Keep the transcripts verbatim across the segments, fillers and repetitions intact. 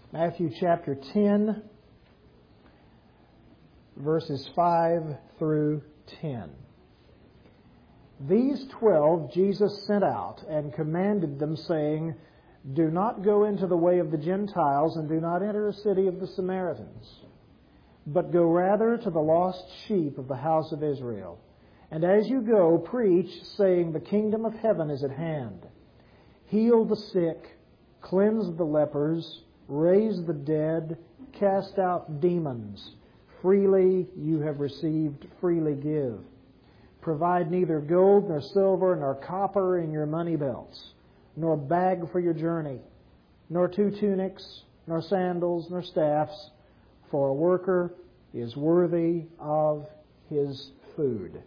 Matthew chapter ten, verses five through ten. These twelve Jesus sent out and commanded them, saying, Do not go into the way of the Gentiles, and do not enter a city of the Samaritans, but go rather to the lost sheep of the house of Israel. And as you go, preach, saying, The kingdom of heaven is at hand. Heal the sick, cleanse the lepers, raise the dead, cast out demons. Freely you have received, freely give. Provide neither gold nor silver nor copper in your money belts, nor bag for your journey, nor two tunics, nor sandals, nor staffs, for a worker is worthy of his food.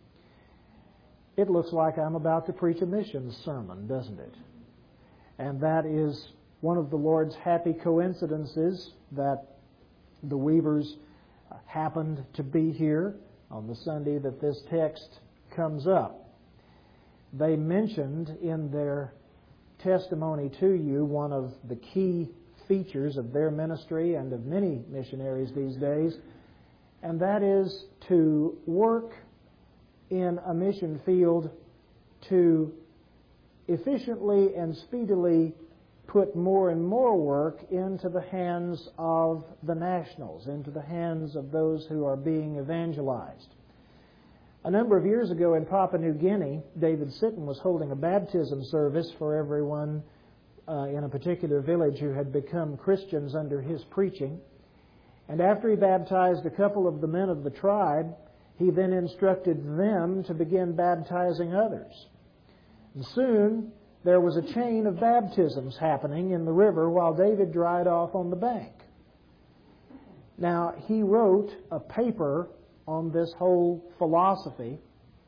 It looks like I'm about to preach a missions sermon, doesn't it? And that is one of the Lord's happy coincidences that the Weavers happened to be here on the Sunday that this text comes up. They mentioned in their testimony to you one of the key features of their ministry and of many missionaries these days, and that is to work in a mission field to efficiently and speedily put more and more work into the hands of the nationals, into the hands of those who are being evangelized. A number of years ago in Papua New Guinea, David Sitton was holding a baptism service for everyone uh, in a particular village who had become Christians under his preaching. And after he baptized a couple of the men of the tribe, he then instructed them to begin baptizing others. And soon there was a chain of baptisms happening in the river while David dried off on the bank. Now, he wrote a paper on this whole philosophy,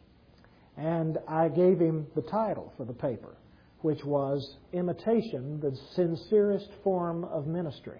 and I gave him the title for the paper, which was Imitation, the Sincerest Form of Ministry.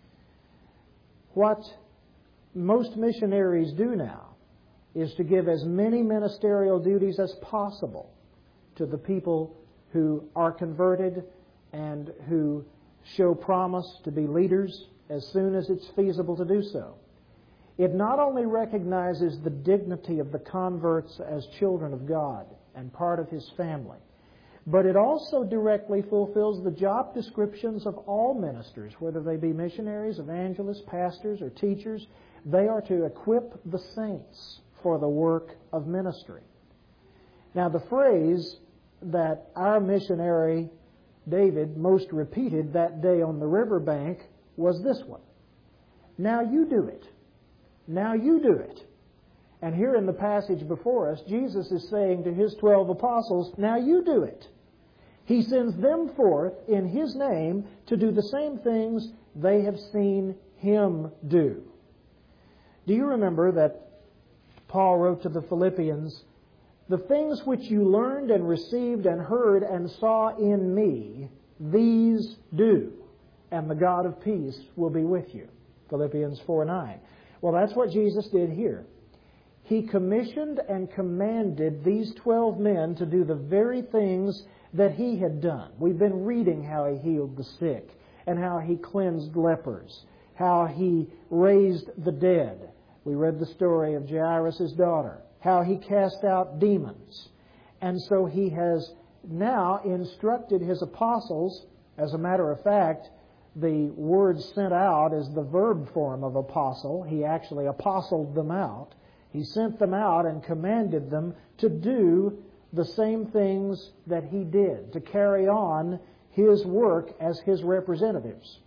What most missionaries do now is to give as many ministerial duties as possible to the people who are converted and who show promise to be leaders as soon as it's feasible to do so. It not only recognizes the dignity of the converts as children of God and part of His family, but it also directly fulfills the job descriptions of all ministers, whether they be missionaries, evangelists, pastors, or teachers. They are to equip the saints for the work of ministry. Now, the phrase that our missionary David most repeated that day on the riverbank was this one: Now you do it. Now you do it. And here in the passage before us, Jesus is saying to His twelve apostles, now you do it. He sends them forth in His name to do the same things they have seen Him do. Do you remember that Paul wrote to the Philippians, The things which you learned and received and heard and saw in me, these do, and the God of peace will be with you. Philippians four nine. Well, that's what Jesus did here. He commissioned and commanded these twelve men to do the very things that He had done. We've been reading how He healed the sick and how He cleansed lepers, how He raised the dead. We read the story of Jairus' daughter, how He cast out demons. And so He has now instructed His apostles. As a matter of fact, the word sent out is the verb form of apostle. He actually apostled them out. He sent them out and commanded them to do the same things that He did, to carry on His work as His representatives.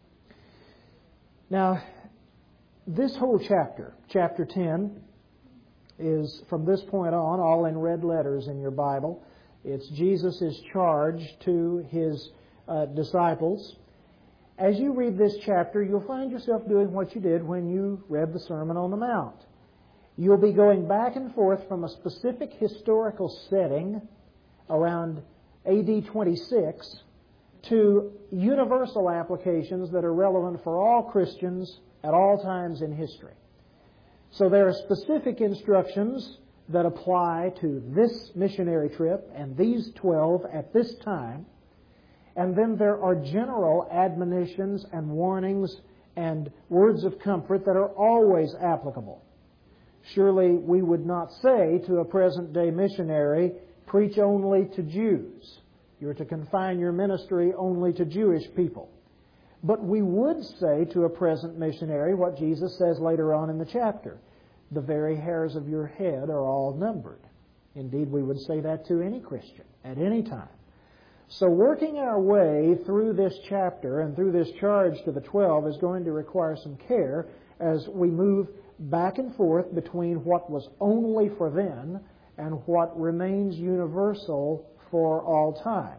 Now, this whole chapter, chapter ten, is from this point on all in red letters in your Bible. It's Jesus' charge to His uh, disciples. As you read this chapter, you'll find yourself doing what you did when you read the Sermon on the Mount. You'll be going back and forth from a specific historical setting around A D twenty-six to universal applications that are relevant for all Christians at all times in history. So there are specific instructions that apply to this missionary trip and these twelve at this time. And then there are general admonitions and warnings and words of comfort that are always applicable. Surely we would not say to a present-day missionary, preach only to Jews. You're to confine your ministry only to Jewish people. But we would say to a present missionary what Jesus says later on in the chapter. The very hairs of your head are all numbered. Indeed, we would say that to any Christian at any time. So working our way through this chapter and through this charge to the twelve is going to require some care as we move back and forth between what was only for then and what remains universal for all time.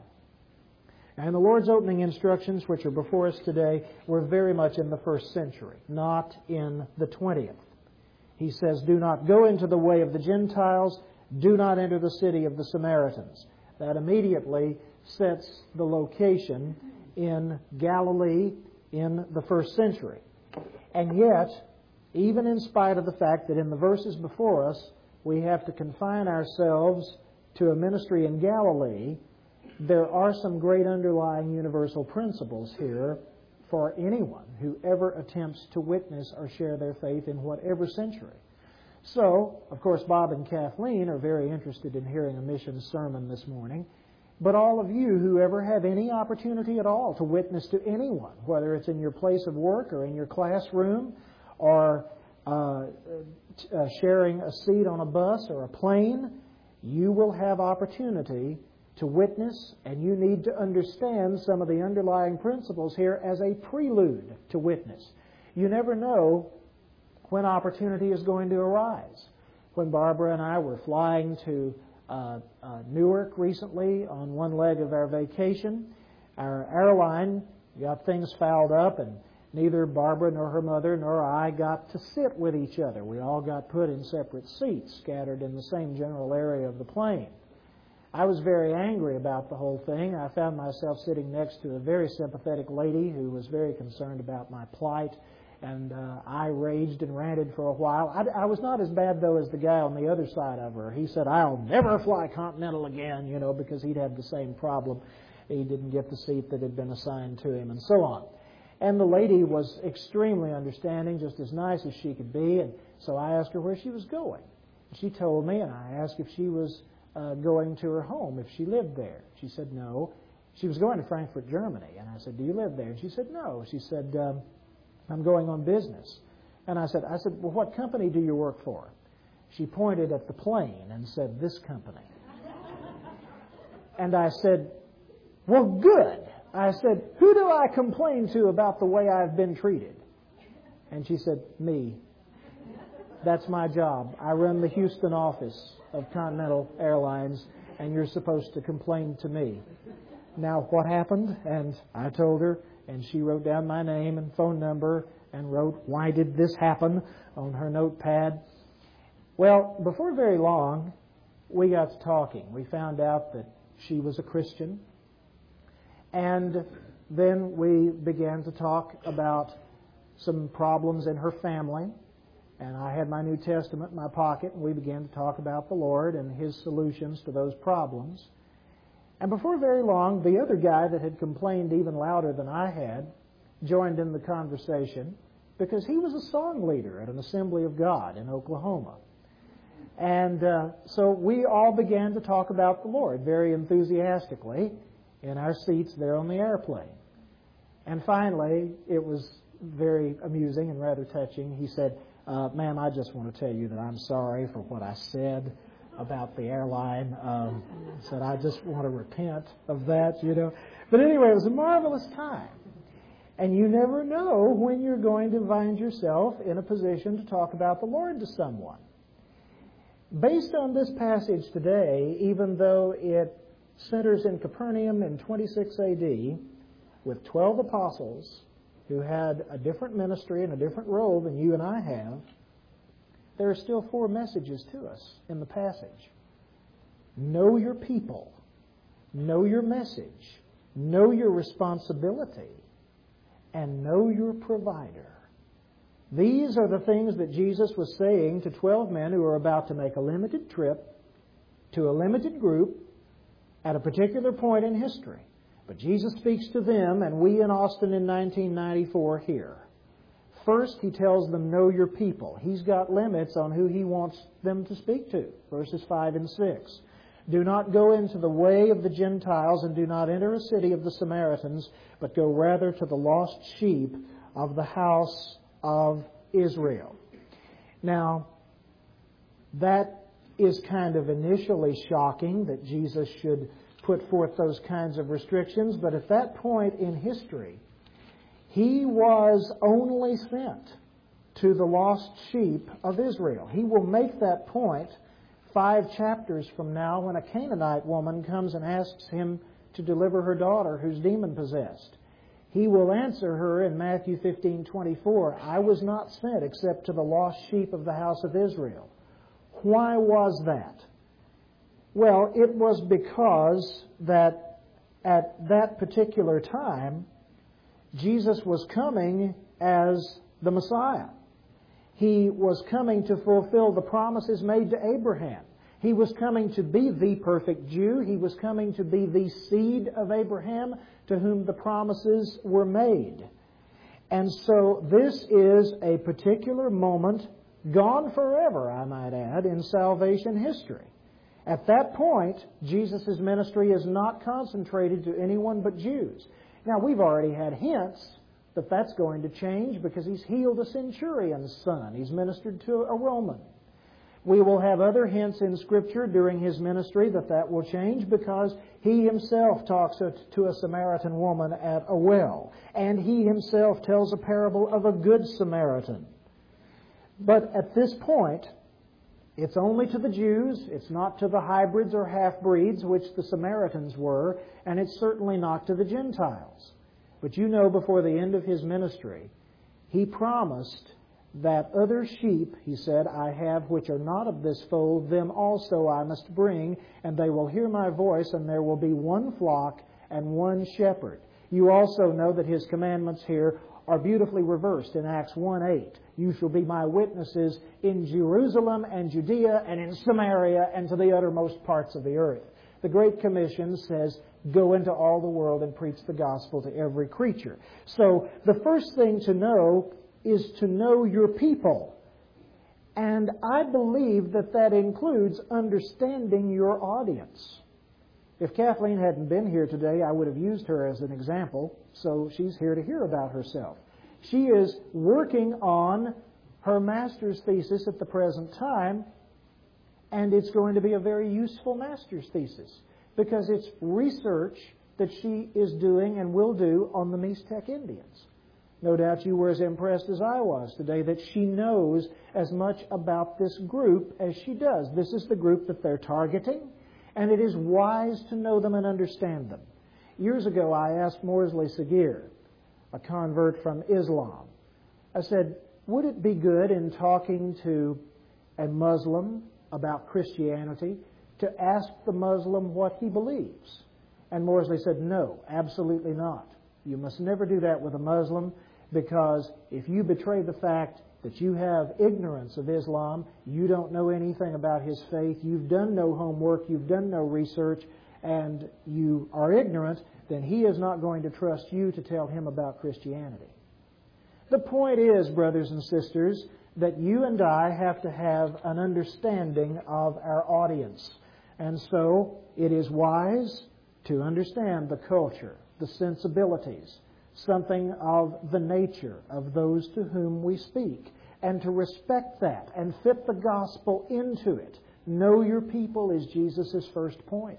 And the Lord's opening instructions, which are before us today, were very much in the first century, not in the twentieth. He says, do not go into the way of the Gentiles, do not enter the city of the Samaritans. That immediately sets the location in Galilee in the first century. And yet, even in spite of the fact that in the verses before us, we have to confine ourselves to a ministry in Galilee, there are some great underlying universal principles here for anyone who ever attempts to witness or share their faith in whatever century. So, of course, Bob and Kathleen are very interested in hearing a mission sermon this morning. But all of you who ever have any opportunity at all to witness to anyone, whether it's in your place of work or in your classroom or uh, uh, sharing a seat on a bus or a plane, you will have opportunity to witness, and you need to understand some of the underlying principles here as a prelude to witness. You never know when opportunity is going to arise. When Barbara and I were flying to uh, uh, Newark recently on one leg of our vacation, our airline got things fouled up, and neither Barbara nor her mother nor I got to sit with each other. We all got put in separate seats, scattered in the same general area of the plane. I was very angry about the whole thing. I found myself sitting next to a very sympathetic lady who was very concerned about my plight, and uh, I raged and ranted for a while. I, I was not as bad, though, as the guy on the other side of her. He said, I'll never fly Continental again, you know, because he'd had the same problem. He didn't get the seat that had been assigned to him, and so on. And the lady was extremely understanding, just as nice as she could be, and so I asked her where she was going. She told me, and I asked if she was Uh, going to her home if she lived there. She said no. She was going to Frankfurt, Germany. And I said, do you live there? And she said no. She said, um, I'm going on business. And I said, I said, well, what company do you work for? She pointed at the plane and said, this company. And I said, well, good. I said, who do I complain to about the way I've been treated? And she said, me. That's my job. I run the Houston office of Continental Airlines, and you're supposed to complain to me. Now, what happened? And I told her, and she wrote down my name and phone number and wrote, why did this happen, on her notepad. Well, before very long, we got to talking. We found out that she was a Christian, and then we began to talk about some problems in her family. And I had my New Testament in my pocket, and we began to talk about the Lord and His solutions to those problems. And before very long, the other guy that had complained even louder than I had joined in the conversation because he was a song leader at an Assembly of God in Oklahoma. And uh, so we all began to talk about the Lord very enthusiastically in our seats there on the airplane. And finally, it was very amusing and rather touching. He said, Uh, ma'am, I just want to tell you that I'm sorry for what I said about the airline. Um, said I just want to repent of that, you know. But anyway, it was a marvelous time. And you never know when you're going to find yourself in a position to talk about the Lord to someone. Based on this passage today, even though it centers in Capernaum in twenty-six A D with twelve apostles who had a different ministry and a different role than you and I have, there are still four messages to us in the passage. Know your people. Know your message. Know your responsibility. And know your provider. These are the things that Jesus was saying to twelve men who are about to make a limited trip to a limited group at a particular point in history. But Jesus speaks to them, and we in Austin in nineteen ninety-four hear. First, He tells them, know your people. He's got limits on who He wants them to speak to. Verses five and six. Do not go into the way of the Gentiles, and do not enter a city of the Samaritans, but go rather to the lost sheep of the house of Israel. Now, that is kind of initially shocking that Jesus should put forth those kinds of restrictions, but at that point in history, He was only sent to the lost sheep of Israel. He will make that point five chapters from now when a Canaanite woman comes and asks Him to deliver her daughter who's demon-possessed. He will answer her in Matthew fifteen twenty-four, I was not sent except to the lost sheep of the house of Israel. Why was that? Well, it was because that at that particular time, Jesus was coming as the Messiah. He was coming to fulfill the promises made to Abraham. He was coming to be the perfect Jew. He was coming to be the seed of Abraham to whom the promises were made. And so this is a particular moment, gone forever, I might add, in salvation history. At that point, Jesus' ministry is not concentrated to anyone but Jews. Now, we've already had hints that that's going to change because He's healed a centurion's son. He's ministered to a Roman. We will have other hints in Scripture during His ministry that that will change because He Himself talks to a Samaritan woman at a well. And He Himself tells a parable of a good Samaritan. But at this point, it's only to the Jews, it's not to the hybrids or half-breeds, which the Samaritans were, and it's certainly not to the Gentiles. But you know, before the end of His ministry, He promised that other sheep, He said, I have which are not of this fold, them also I must bring, and they will hear my voice, and there will be one flock and one shepherd. You also know that His commandments here are beautifully reversed in Acts one eight. You shall be my witnesses in Jerusalem and Judea and in Samaria and to the uttermost parts of the earth. The Great Commission says, go into all the world and preach the gospel to every creature. So the first thing to know is to know your people. And I believe that that includes understanding your audience. If Kathleen hadn't been here today, I would have used her as an example, so she's here to hear about herself. She is working on her master's thesis at the present time, and it's going to be a very useful master's thesis because it's research that she is doing and will do on the Mixtec Indians. No doubt you were as impressed as I was today that she knows as much about this group as she does. This is the group that they're targeting, and it is wise to know them and understand them. Years ago, I asked Morsley Sagir, a convert from Islam, I said, would it be good in talking to a Muslim about Christianity to ask the Muslim what he believes? And Morsley said, no, absolutely not. You must never do that with a Muslim, because if you betray the fact that you have ignorance of Islam, you don't know anything about his faith, you've done no homework, you've done no research, and you are ignorant, then he is not going to trust you to tell him about Christianity. The point is, brothers and sisters, that you and I have to have an understanding of our audience. And so it is wise to understand the culture, the sensibilities, something of the nature of those to whom we speak, and to respect that and fit the gospel into it. Know your people is Jesus' first point.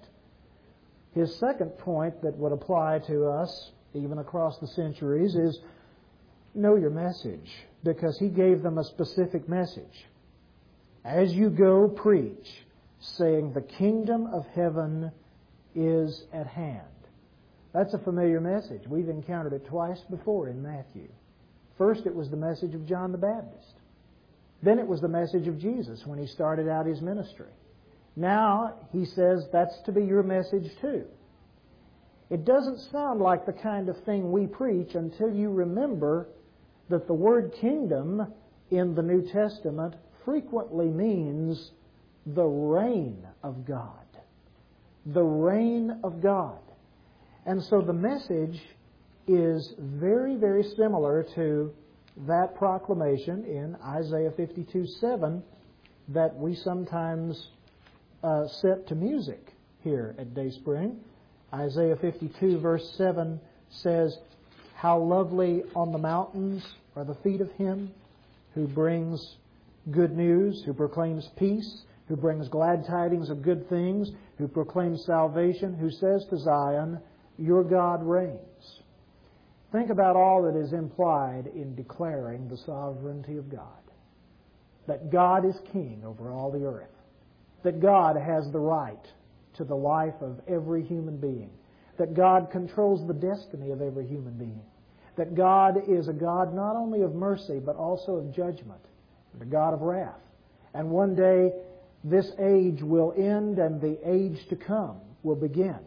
His second point that would apply to us, even across the centuries, is know your message, because he gave them a specific message. As you go, preach, saying, the kingdom of heaven is at hand. That's a familiar message. We've encountered it twice before in Matthew. First, it was the message of John the Baptist. Then it was the message of Jesus when he started out his ministry. Now, he says that's to be your message too. It doesn't sound like the kind of thing we preach until you remember that the word kingdom in the New Testament frequently means the reign of God. The reign of God. And so the message is very, very similar to that proclamation in Isaiah fifty-two seven that we sometimes uh, set to music here at Dayspring. Isaiah fifty-two verse seven says, "How lovely on the mountains are the feet of him who brings good news, who proclaims peace, who brings glad tidings of good things, who proclaims salvation, who says to Zion, your God reigns." Think about all that is implied in declaring the sovereignty of God. That God is king over all the earth. That God has the right to the life of every human being. That God controls the destiny of every human being. That God is a God not only of mercy, but also of judgment. And a God of wrath. And one day, this age will end and the age to come will begin.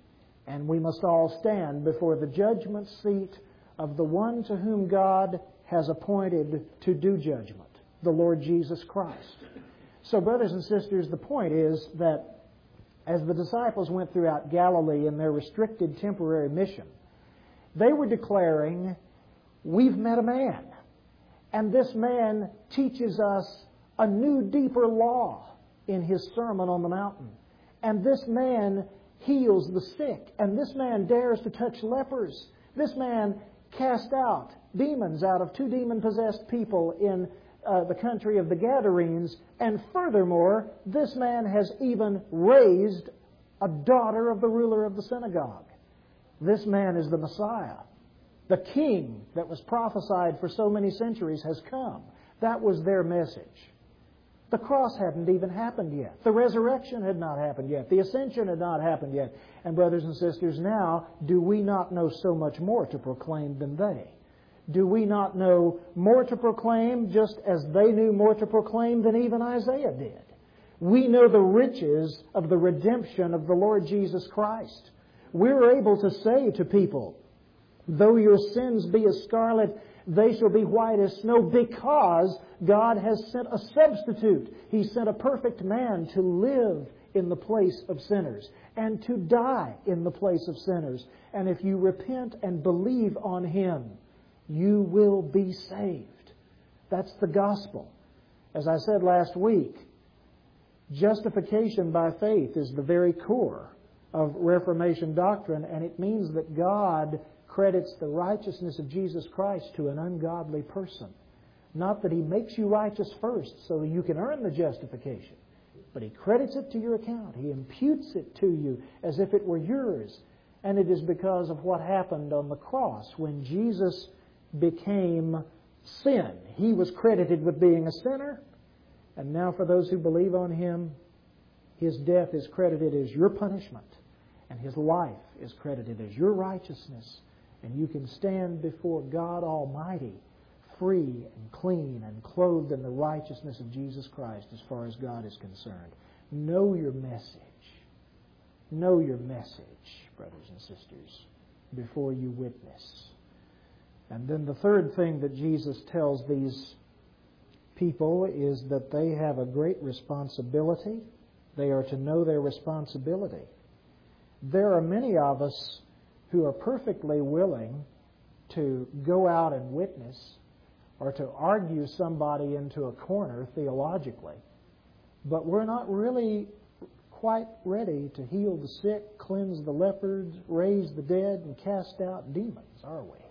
And we must all stand before the judgment seat of the one to whom God has appointed to do judgment, the Lord Jesus Christ. So, brothers and sisters, the point is that as the disciples went throughout Galilee in their restricted temporary mission, they were declaring, we've met a man, and this man teaches us a new, deeper law in his Sermon on the Mountain. And this man heals the sick, and this man dares to touch lepers. This man cast out demons out of two demon-possessed people in uh, the country of the Gadarenes, and furthermore, this man has even raised a daughter of the ruler of the synagogue. This man is the Messiah. The King that was prophesied for so many centuries has come. That was their message. The cross hadn't even happened yet. The resurrection had not happened yet. The ascension had not happened yet. And brothers and sisters, now, do we not know so much more to proclaim than they? Do we not know more to proclaim just as they knew more to proclaim than even Isaiah did? We know the riches of the redemption of the Lord Jesus Christ. We're able to say to people, though your sins be as scarlet, they shall be white as snow, because God has sent a substitute. He sent a perfect man to live in the place of sinners and to die in the place of sinners. And if you repent and believe on Him, you will be saved. That's the gospel. As I said last week, justification by faith is the very core of Reformation doctrine, and it means that God credits the righteousness of Jesus Christ to an ungodly person. Not that He makes you righteous first so that you can earn the justification, but He credits it to your account. He imputes it to you as if it were yours. And it is because of what happened on the cross when Jesus became sin. He was credited with being a sinner, and now for those who believe on Him, His death is credited as your punishment, and His life is credited as your righteousness. And you can stand before God Almighty free and clean and clothed in the righteousness of Jesus Christ as far as God is concerned. Know your message. Know your message, brothers and sisters, before you witness. And then the third thing that Jesus tells these people is that they have a great responsibility. They are to know their responsibility. There are many of us who are perfectly willing to go out and witness or to argue somebody into a corner theologically, but we're not really quite ready to heal the sick, cleanse the lepers, raise the dead, and cast out demons, are we?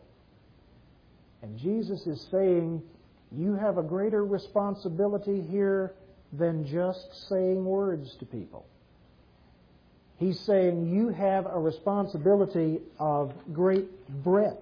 And Jesus is saying, you have a greater responsibility here than just saying words to people. He's saying you have a responsibility of great breadth.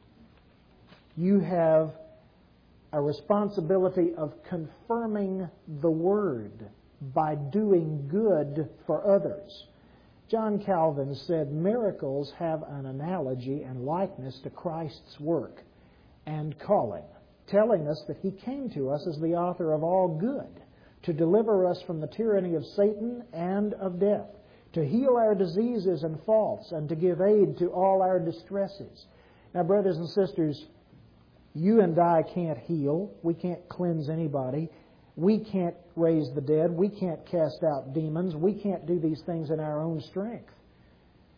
You have a responsibility of confirming the Word by doing good for others. John Calvin said miracles have an analogy and likeness to Christ's work and calling, telling us that He came to us as the author of all good, to deliver us from the tyranny of Satan and of death, to heal our diseases and faults, and to give aid to all our distresses. Now, brothers and sisters, you and I can't heal. We can't cleanse anybody. We can't raise the dead. We can't cast out demons. We can't do these things in our own strength.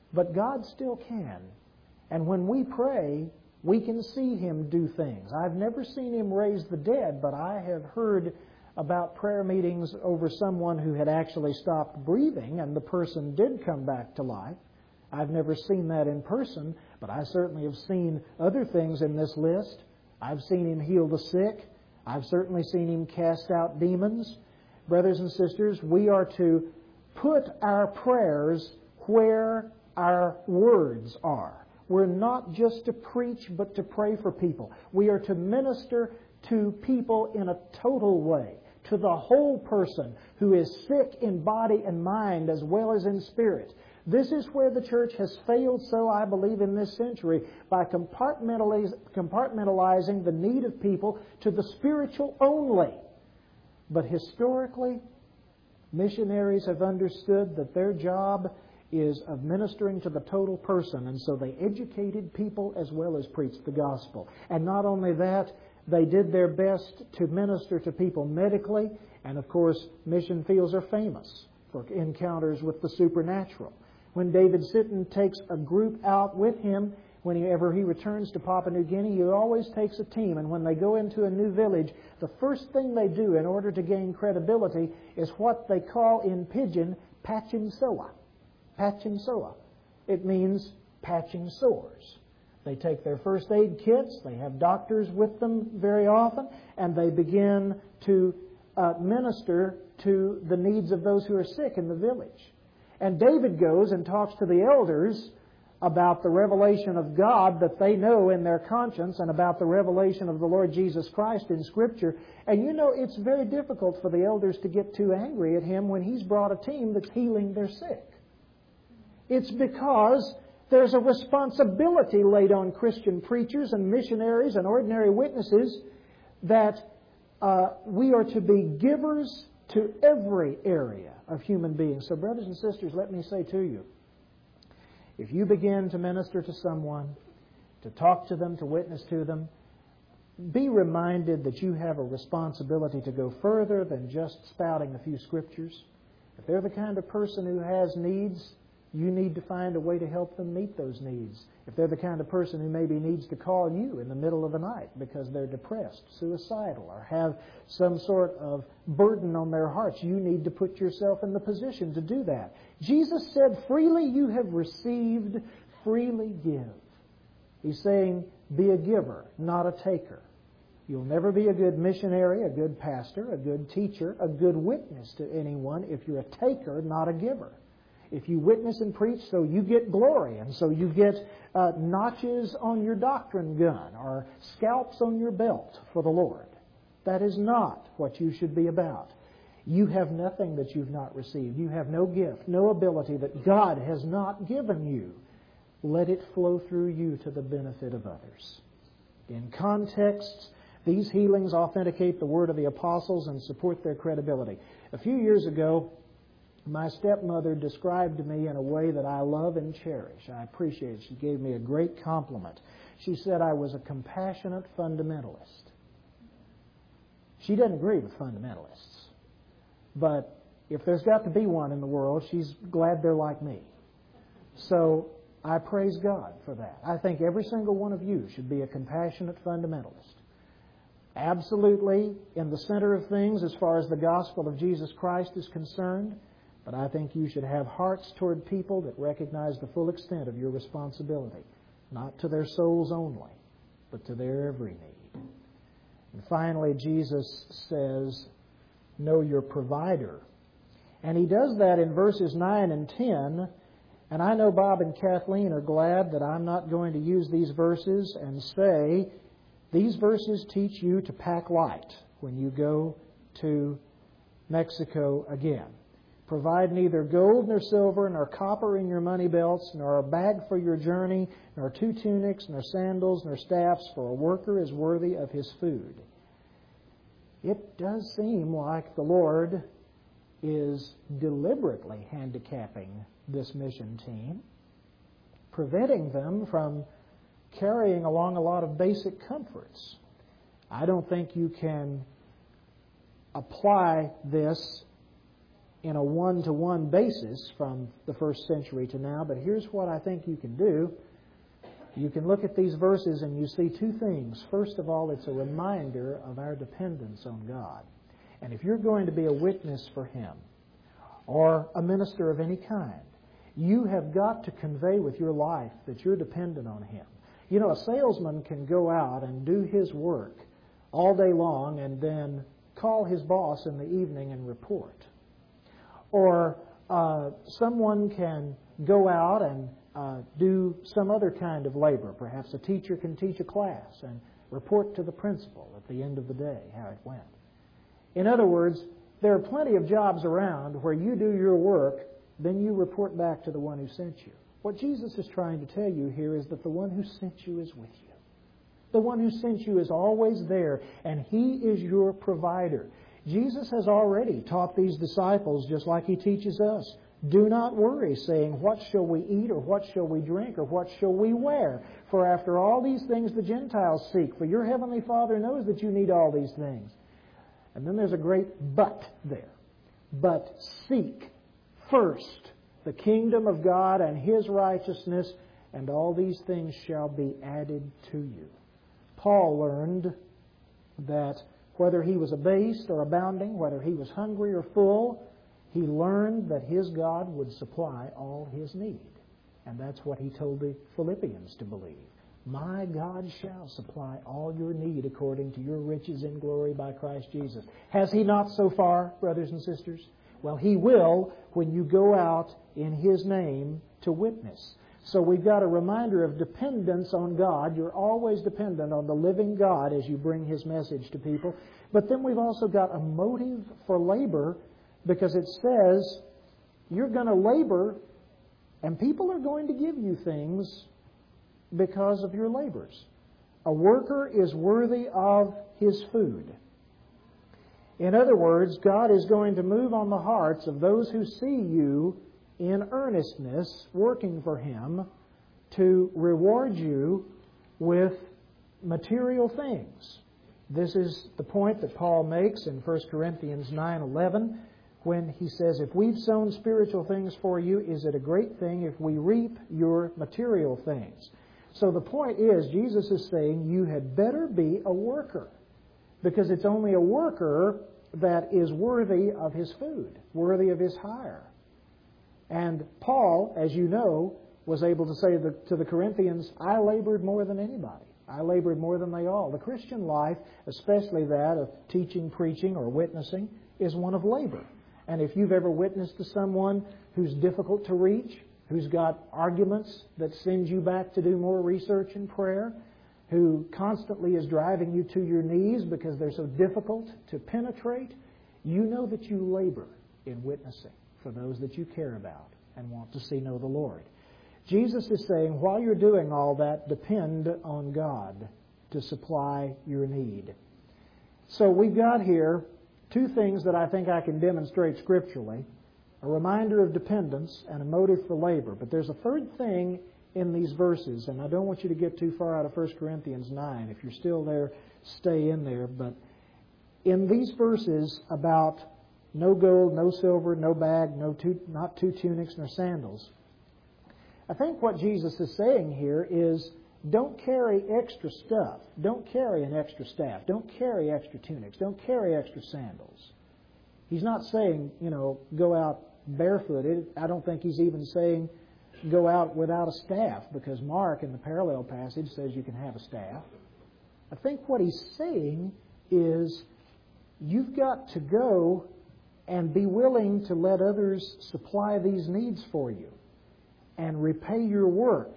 But God still can. And when we pray, we can see Him do things. I've never seen Him raise the dead, but I have heard about prayer meetings over someone who had actually stopped breathing and the person did come back to life. I've never seen that in person, but I certainly have seen other things in this list. I've seen Him heal the sick. I've certainly seen Him cast out demons. Brothers and sisters, we are to put our prayers where our words are. We're not just to preach, but to pray for people. We are to minister to people in a total way, to the whole person who is sick in body and mind as well as in spirit. This is where the church has failed, so I believe, in this century, by compartmentaliz- compartmentalizing the need of people to the spiritual only. But historically, missionaries have understood that their job is of ministering to the total person, and so they educated people as well as preached the gospel. And not only that, they did their best to minister to people medically, and of course, mission fields are famous for encounters with the supernatural. When David Sitton takes a group out with him, whenever he returns to Papua New Guinea, he always takes a team. And when they go into a new village, the first thing they do in order to gain credibility is what they call in Pidgin, patching soa. Patching soa. It means patching sores. They take their first aid kits, they have doctors with them very often, and they begin to uh, minister to the needs of those who are sick in the village. And David goes and talks to the elders about the revelation of God that they know in their conscience and about the revelation of the Lord Jesus Christ in Scripture. And you know, it's very difficult for the elders to get too angry at him when he's brought a team that's healing their sick. It's because there's a responsibility laid on Christian preachers and missionaries and ordinary witnesses that uh, we are to be givers to every area of human beings. So, brothers and sisters, let me say to you, if you begin to minister to someone, to talk to them, to witness to them, be reminded that you have a responsibility to go further than just spouting a few scriptures. If they're the kind of person who has needs, you need to find a way to help them meet those needs. If they're the kind of person who maybe needs to call you in the middle of the night because they're depressed, suicidal, or have some sort of burden on their hearts, you need to put yourself in the position to do that. Jesus said, freely you have received, freely give. He's saying, be a giver, not a taker. You'll never be a good missionary, a good pastor, a good teacher, a good witness to anyone if you're a taker, not a giver. If you witness and preach so you get glory and so you get uh, notches on your doctrine gun or scalps on your belt for the Lord, that is not what you should be about. You have nothing that you've not received. You have no gift, no ability that God has not given you. Let it flow through you to the benefit of others. In context, these healings authenticate the word of the apostles and support their credibility. A few years ago, my stepmother described me in a way that I love and cherish. I appreciate it. She gave me a great compliment. She said I was a compassionate fundamentalist. She doesn't agree with fundamentalists. But if there's got to be one in the world, she's glad they're like me. So I praise God for that. I think every single one of you should be a compassionate fundamentalist. Absolutely in the center of things as far as the gospel of Jesus Christ is concerned. But I think you should have hearts toward people that recognize the full extent of your responsibility, not to their souls only, but to their every need. And finally, Jesus says, know your provider. And He does that in verses nine and ten. And I know Bob and Kathleen are glad that I'm not going to use these verses and say, these verses teach you to pack light when you go to Mexico again. Provide neither gold nor silver nor copper in your money belts, nor a bag for your journey, nor two tunics, nor sandals, nor staffs, for a worker is worthy of his food. It does seem like the Lord is deliberately handicapping this mission team, preventing them from carrying along a lot of basic comforts. I don't think you can apply this in a one-to-one basis from the first century to now, but here's what I think you can do. You can look at these verses and you see two things. First of all, it's a reminder of our dependence on God. And if you're going to be a witness for Him, or a minister of any kind, you have got to convey with your life that you're dependent on Him. You know, a salesman can go out and do his work all day long and then call his boss in the evening and report. Or uh, someone can go out and uh, do some other kind of labor. Perhaps a teacher can teach a class and report to the principal at the end of the day how it went. In other words, there are plenty of jobs around where you do your work, then you report back to the one who sent you. What Jesus is trying to tell you here is that the one who sent you is with you. The one who sent you is always there, and He is your provider. Jesus has already taught these disciples, just like He teaches us, do not worry, saying, what shall we eat, or what shall we drink, or what shall we wear? For after all these things the Gentiles seek, for your heavenly Father knows that you need all these things. And then there's a great but there. But seek first the kingdom of God and His righteousness, and all these things shall be added to you. Paul learned that whether he was abased or abounding, whether he was hungry or full, he learned that his God would supply all his need. And that's what he told the Philippians to believe. My God shall supply all your need according to your riches in glory by Christ Jesus. Has He not so far, brothers and sisters? Well, He will when you go out in His name to witness. So we've got a reminder of dependence on God. You're always dependent on the living God as you bring His message to people. But then we've also got a motive for labor, because it says you're going to labor and people are going to give you things because of your labors. A worker is worthy of his food. In other words, God is going to move on the hearts of those who see you in earnestness working for Him to reward you with material things. This is the point that Paul makes in First Corinthians nine eleven when he says, if we've sown spiritual things for you, is it a great thing if we reap your material things? So the point is, Jesus is saying you had better be a worker, because it's only a worker that is worthy of his food, worthy of his hire. And Paul, as you know, was able to say to the Corinthians, I labored more than anybody. I labored more than they all. The Christian life, especially that of teaching, preaching, or witnessing, is one of labor. And if you've ever witnessed to someone who's difficult to reach, who's got arguments that send you back to do more research and prayer, who constantly is driving you to your knees because they're so difficult to penetrate, you know that you labor in witnessing for those that you care about and want to see know the Lord. Jesus is saying, while you're doing all that, depend on God to supply your need. So we've got here two things that I think I can demonstrate scripturally, a reminder of dependence and a motive for labor. But there's a third thing in these verses, and I don't want you to get too far out of First Corinthians nine. If you're still there, stay in there. But in these verses about no gold, no silver, no bag, no two, not two tunics nor sandals, I think what Jesus is saying here is don't carry extra stuff. Don't carry an extra staff. Don't carry extra tunics. Don't carry extra sandals. He's not saying, you know, go out barefooted. I don't think He's even saying go out without a staff, because Mark in the parallel passage says you can have a staff. I think what He's saying is you've got to go and be willing to let others supply these needs for you and repay your work.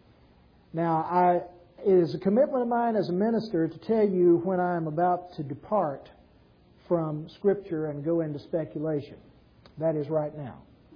Now, I, it is a commitment of mine as a minister to tell you when I'm about to depart from Scripture and go into speculation. That is right now.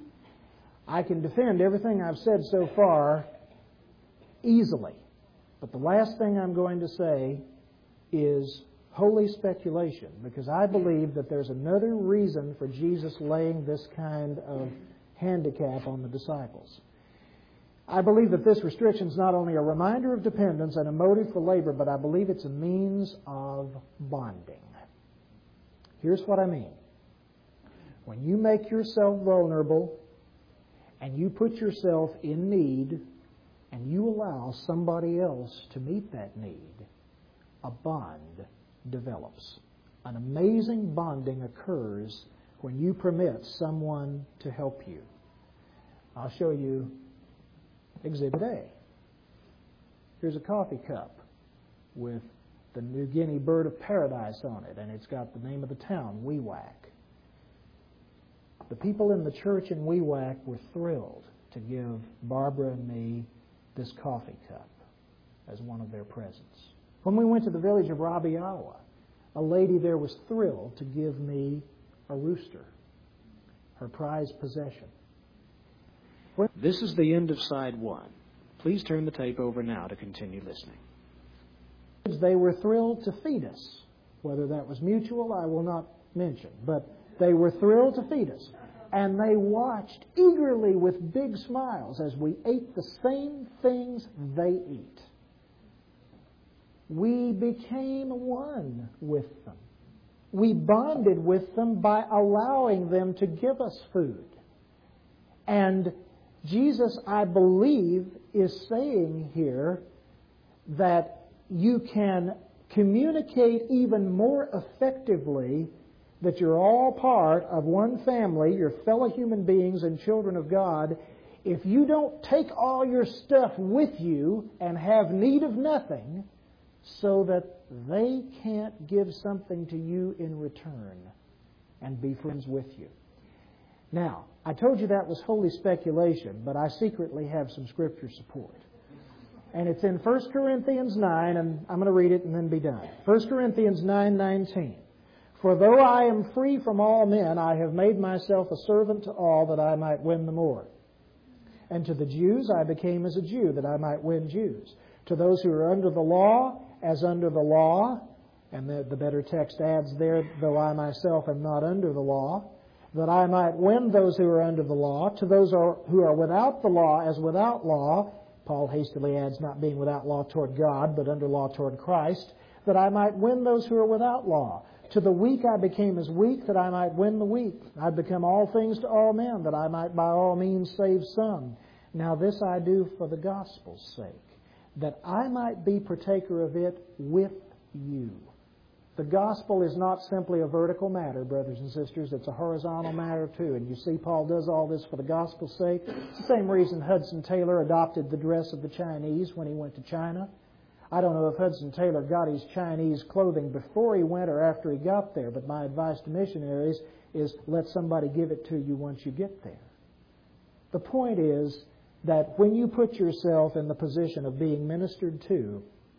I can defend everything I've said so far easily. But the last thing I'm going to say is holy speculation, because I believe that there's another reason for Jesus laying this kind of handicap on the disciples. I believe that this restriction is not only a reminder of dependence and a motive for labor, but I believe it's a means of bonding. Here's what I mean. When you make yourself vulnerable and you put yourself in need and you allow somebody else to meet that need, a bond develops. An amazing bonding occurs when you permit someone to help you. I'll show you Exhibit A. Here's a coffee cup with the New Guinea bird of paradise on it, and it's got the name of the town, Wewak. The people in the church in Wewak were thrilled to give Barbara and me this coffee cup as one of their presents. When we went to the village of Rabiawa, a lady there was thrilled to give me a rooster, her prized possession. This is the end of side one. Please turn the tape over now to continue listening. They were thrilled to feed us. Whether that was mutual, I will not mention, but they were thrilled to feed us. And they watched eagerly with big smiles as we ate the same things they eat. We became one with them. We bonded with them by allowing them to give us food. And Jesus, I believe, is saying here that you can communicate even more effectively that you're all part of one family, you're fellow human beings and children of God, if you don't take all your stuff with you and have need of nothing so that they can't give something to you in return and be friends with you. Now, I told you that was wholly speculation, but I secretly have some Scripture support. And it's in First Corinthians nine, and I'm going to read it and then be done. First Corinthians nine nineteen. For though I am free from all men, I have made myself a servant to all that I might win the more. And to the Jews I became as a Jew, that I might win Jews. To those who are under the law, as under the law, and the, the better text adds there, though I myself am not under the law, that I might win those who are under the law. To those who are without the law, as without law, Paul hastily adds, not being without law toward God, but under law toward Christ, that I might win those who are without law. To the weak I became as weak, that I might win the weak. I become all things to all men, that I might by all means save some. Now this I do for the gospel's sake, that I might be partaker of it with you. The gospel is not simply a vertical matter, brothers and sisters. It's a horizontal matter too. And you see Paul does all this for the gospel's sake. It's the same reason Hudson Taylor adopted the dress of the Chinese when he went to China. I don't know if Hudson Taylor got his Chinese clothing before he went or after he got there, but my advice to missionaries is let somebody give it to you once you get there. The point is that when you put yourself in the position of being ministered to,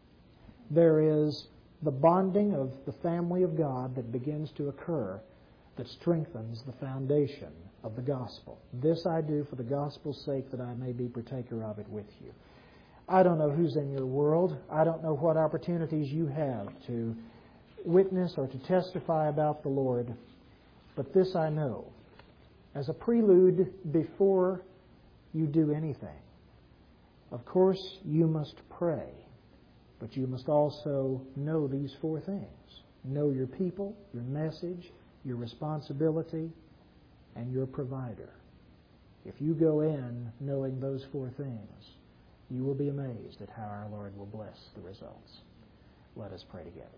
there is the bonding of the family of God that begins to occur that strengthens the foundation of the gospel. This I do for the gospel's sake, that I may be partaker of it with you. I don't know who's in your world. I don't know what opportunities you have to witness or to testify about the Lord. But this I know. As a prelude before you do anything, of course you must pray. But you must also know these four things. Know your people, your message, your responsibility, and your provider. If you go in knowing those four things, you will be amazed at how our Lord will bless the results. Let us pray together.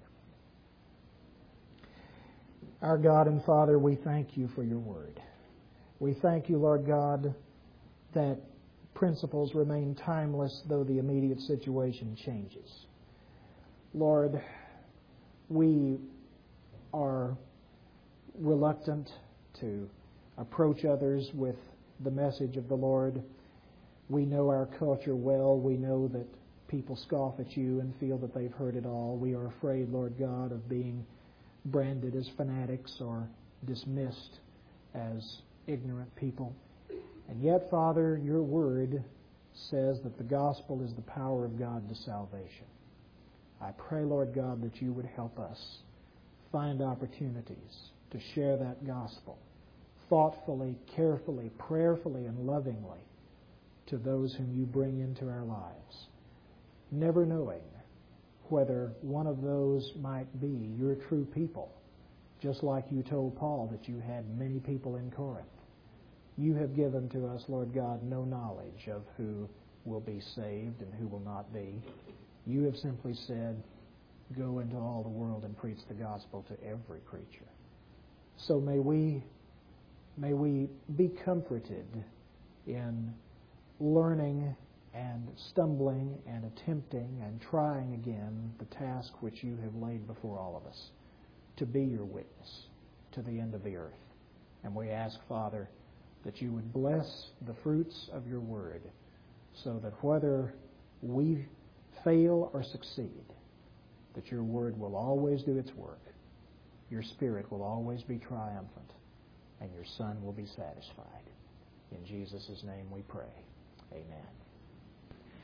Our God and Father, we thank you for your word. We thank you, Lord God, that principles remain timeless though the immediate situation changes. Lord, we are reluctant to approach others with the message of the Lord. We know our culture well. We know that people scoff at you and feel that they've heard it all. We are afraid, Lord God, of being branded as fanatics or dismissed as ignorant people. And yet, Father, your word says that the gospel is the power of God to salvation. I pray, Lord God, that you would help us find opportunities to share that gospel thoughtfully, carefully, prayerfully, and lovingly to those whom you bring into our lives, never knowing whether one of those might be your true people just like you told Paul that you had many people in Corinth. You have given to us, Lord God, no knowledge of who will be saved and who will not be. You have simply said, go into all the world and preach the gospel to every creature. So may we, may we be comforted in learning and stumbling and attempting and trying again the task which you have laid before all of us, to be your witness to the end of the earth. And we ask, Father, that you would bless the fruits of your word, so that whether we fail or succeed, that your word will always do its work, your Spirit will always be triumphant, and your Son will be satisfied. In Jesus' name we pray. Amen.